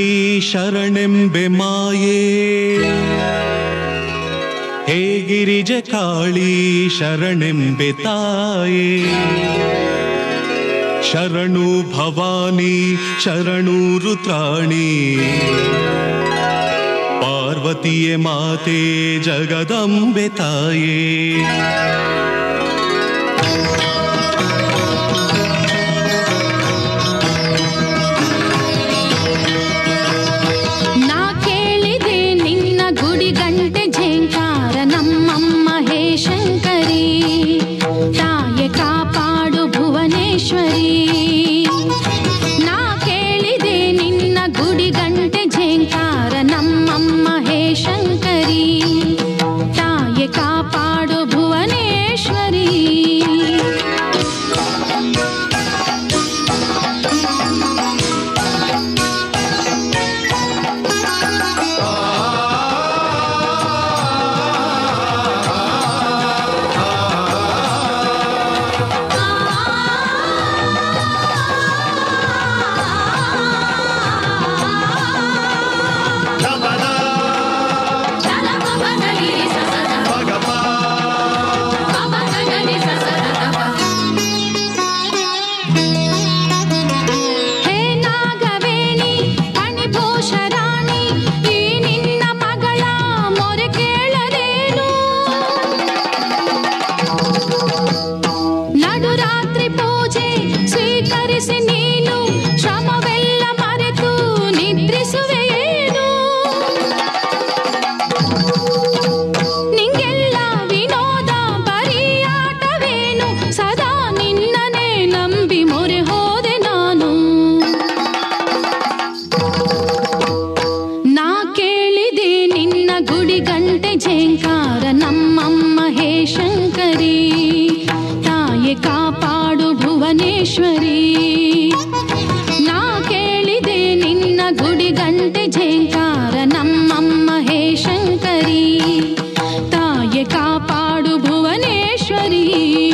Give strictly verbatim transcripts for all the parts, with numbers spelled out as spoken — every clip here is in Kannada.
ಶರಣೆಂಬೆ ಮಾಯೇ, ಹೇ ಗಿರಿಜೆ ಕಾಳಿ ಶರಣೆಂಬೆ ತಾಯೇ. ಶರಣು ಭವಾನಿ ಶರಣು ರುದ್ರಾಣಿ, ಪಾರ್ವತಿಯೇ ಮಾತೆ ಜಗದಂಬೆ ತಾಯೇ. ನಮ್ಮಮ್ಮ ಹೇ ಶಂಕರಿ, ತಾಯೆ ಕಾಪಾಡು ಭುವನೇಶ್ವರಿ. ನಾ ಕೇಳಿದೆ ನಿನ್ನ ಗುಡಿ ಗಂಟೆ ಝೇಂಕಾರ, ನಮ್ಮಮ್ಮ ಹೇ ಶಂಕರಿ, ತಾಯೆ ಕಾಪಾಡು ಭುವನೇಶ್ವರಿ. ಕಾಪಾಡು ಭುವನೇಶ್ವರಿ. ನಾ ಕೇಳಿದೆ ನಿನ್ನ ಗುಡಿ ಗಂಟೆ ಝೇಂಕಾರ, ನಮ್ಮಮ್ಮ ಹೇ ಶಂಕರಿ, ತಾಯೆ ಕಾಪಾಡು ಭುವನೇಶ್ವರಿ.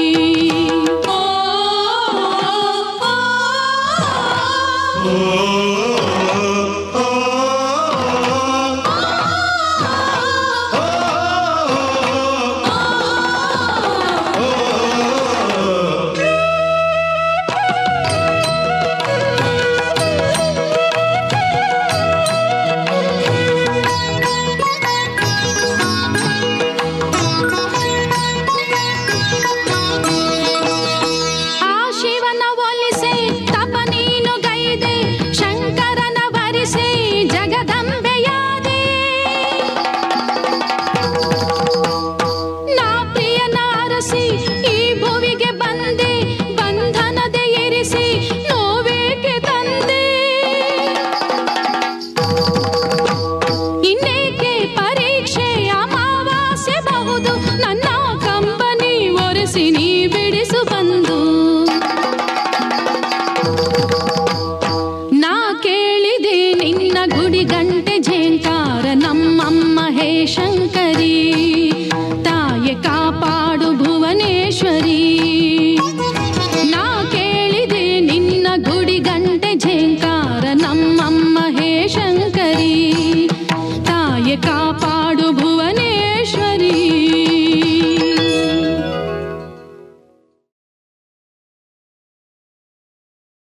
ಶಂಕರಿ, ತಾಯೆ ಕಾಪಾಡು ಭುವನೇಶ್ವರಿ. ನಾ ಕೇಳಿದೆ ನಿನ್ನ ಗುಡಿ ಗಂಟೆ ಝೇಂಕಾರ, ನಮ್ಮಮ್ಮ ಹೇ ಶಂಕರಿ, ತಾಯೆ ಕಾಪಾಡು